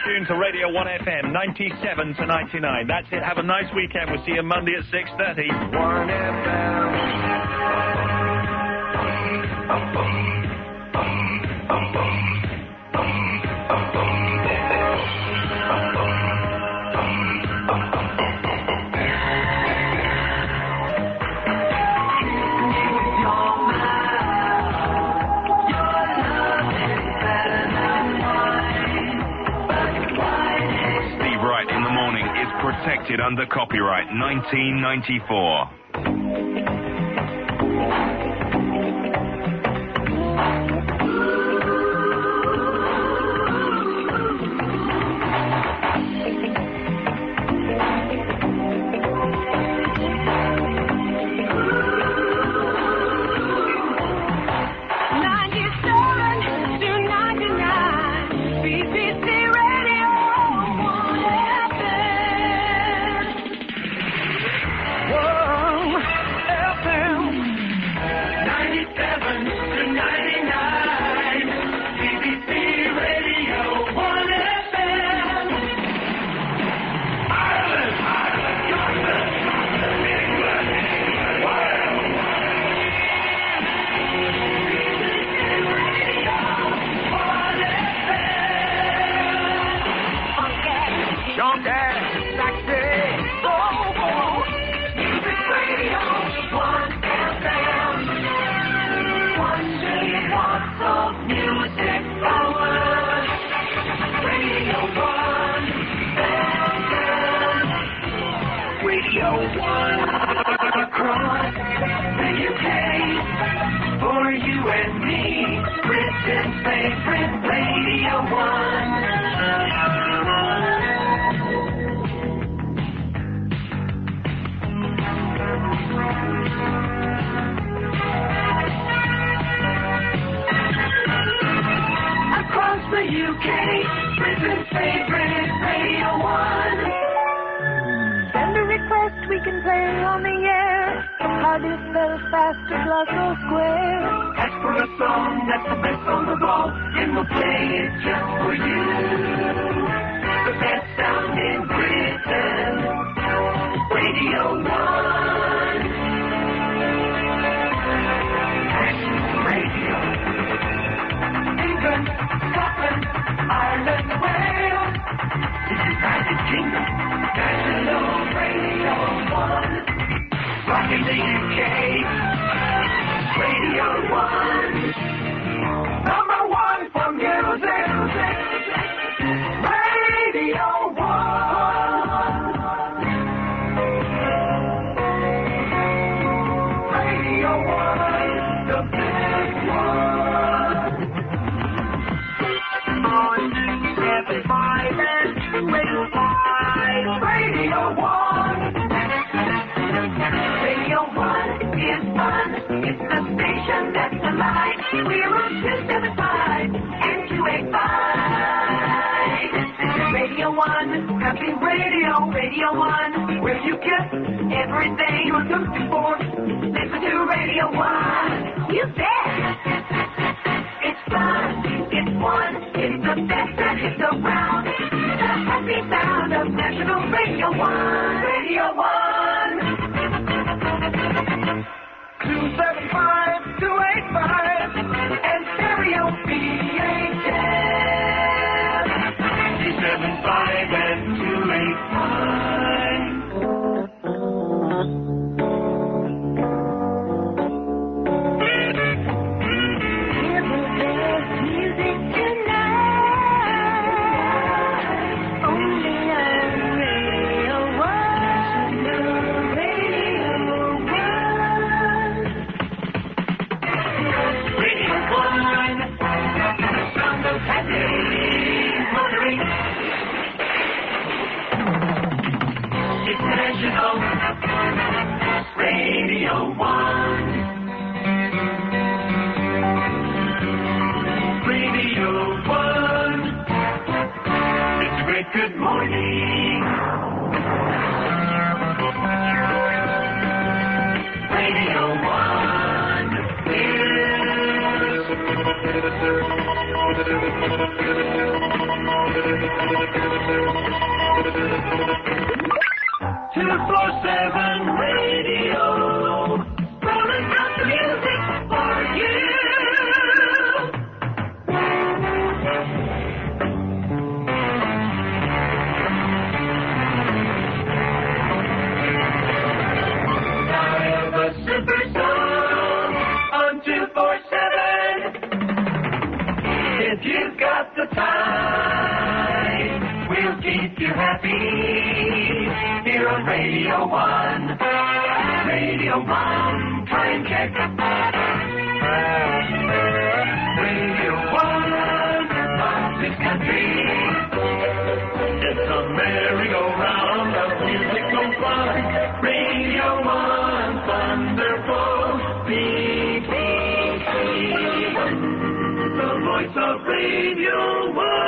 tuned to Radio 1FM, 97 to 99. That's it. Have a nice weekend. We'll see you Monday at 6:30. 1FM. Protected under copyright 1994. Radio 1. 247 Radio, rolling out the music for you. I have a super song on 247. If you've got the time, we'll keep you happy. Here on Radio 1, Radio 1, time check. Radio 1, of this country. It's a merry-go-round of musical fun. Radio 1, thunderbolt, beat, the voice of Radio 1.